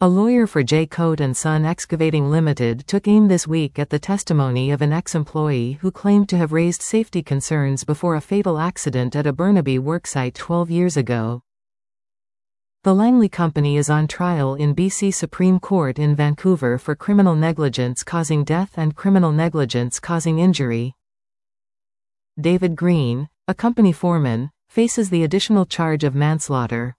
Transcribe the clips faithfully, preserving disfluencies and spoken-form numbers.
A lawyer for J. Cote and Son Excavating Limited took aim this week at the testimony of an ex-employee who claimed to have raised safety concerns before a fatal accident at a Burnaby worksite twelve years ago. The Langley Company is on trial in B C Supreme Court in Vancouver for criminal negligence causing death and criminal negligence causing injury. David Green, a company foreman, faces the additional charge of manslaughter.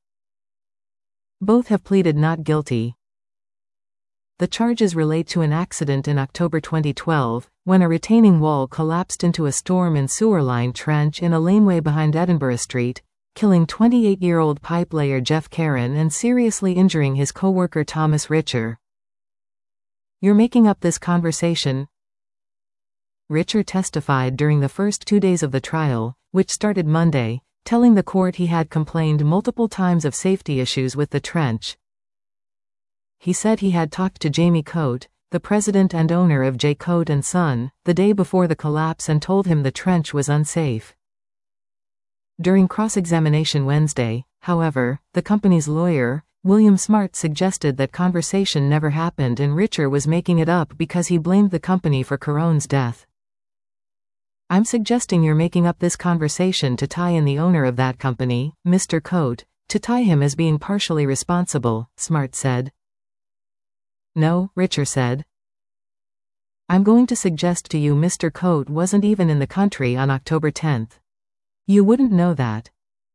Both have pleaded not guilty. The charges relate to an accident in October twenty twelve, when a retaining wall collapsed into a storm and sewer line trench in a laneway behind Edinburgh Street, killing twenty-eight-year-old pipe layer Jeff Caron and seriously injuring his co-worker Thomas Richer. "You're making up this conversation," Richer testified during the first two days of the trial, which started Monday, telling the court he had complained multiple times of safety issues with the trench. He said he had talked to Jamie Cote, the president and owner of J. Cote and Son, the day before the collapse and told him the trench was unsafe. During cross-examination Wednesday, however, the company's lawyer, William Smart, suggested that conversation never happened and Richer was making it up because he blamed the company for Caron's death. "I'm suggesting you're making up this conversation to tie in the owner of that company, Mister Cote, to tie him as being partially responsible," Smart said. "No," Richer said. "I'm going to suggest to you Mister Cote wasn't even in the country on October tenth. You wouldn't know that."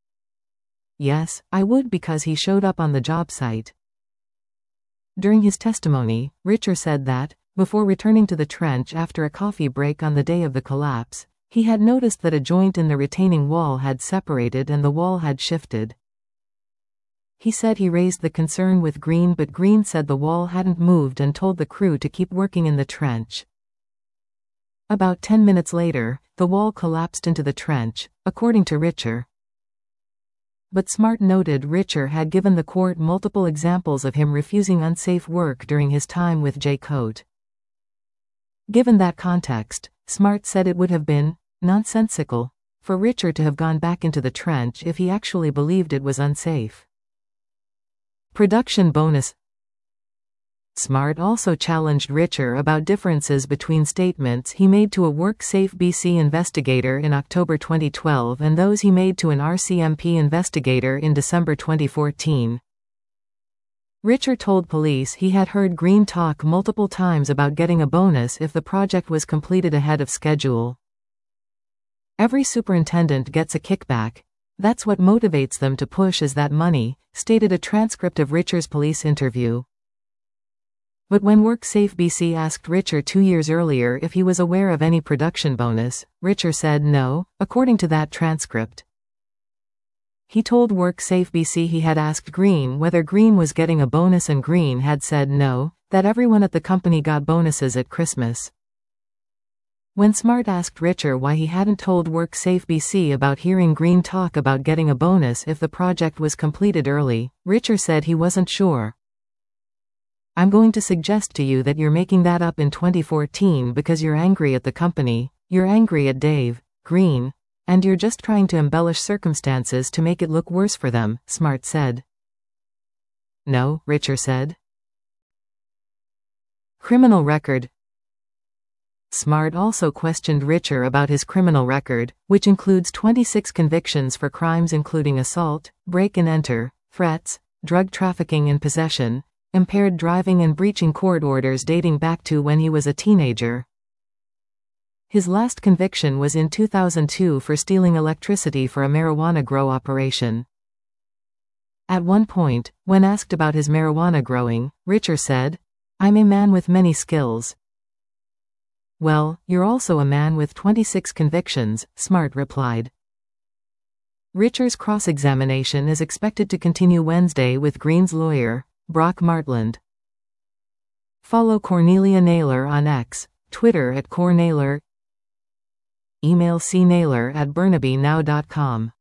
"Yes, I would because he showed up on the job site." During his testimony, Richer said that, before returning to the trench after a coffee break on the day of the collapse, he had noticed that a joint in the retaining wall had separated and the wall had shifted. He said he raised the concern with Green, but Green said the wall hadn't moved and told the crew to keep working in the trench. About ten minutes later, the wall collapsed into the trench, according to Richer. But Smart noted Richer had given the court multiple examples of him refusing unsafe work during his time with J. Cote. Given that context, Smart said it would have been nonsensical for Richer to have gone back into the trench if he actually believed it was unsafe. Production bonus. Smart also challenged Richer about differences between statements he made to a WorkSafe B C investigator in October twenty twelve and those he made to an R C M P investigator in December twenty fourteen. Richer told police he had heard Green talk multiple times about getting a bonus if the project was completed ahead of schedule. "Every superintendent gets a kickback. That's what motivates them to push is that money," stated a transcript of Richer's police interview. But when WorkSafe B C asked Richer two years earlier if he was aware of any production bonus, Richer said no, according to that transcript. He told WorkSafe B C he had asked Green whether Green was getting a bonus and Green had said no, that everyone at the company got bonuses at Christmas. When Smart asked Richer why he hadn't told WorkSafe B C about hearing Green talk about getting a bonus if the project was completed early, Richer said he wasn't sure. "I'm going to suggest to you that you're making that up in twenty fourteen because you're angry at the company, you're angry at Dave Green, and you're just trying to embellish circumstances to make it look worse for them," Smart said. "No," Richer said. Criminal record. Smart also questioned Richer about his criminal record, which includes twenty-six convictions for crimes including assault, break and enter, threats, drug trafficking and possession, impaired driving and breaching court orders dating back to when he was a teenager. His last conviction was in two thousand two for stealing electricity for a marijuana grow operation. At one point, when asked about his marijuana growing, Richer said, "I'm a man with many skills." "Well, you're also a man with twenty-six convictions," Smart replied. Richer's cross-examination is expected to continue Wednesday with Green's lawyer, Brock Martland. Follow Cornelia Naylor on X, Twitter at Cor Naylor. Email c naylor at burnaby now dot com.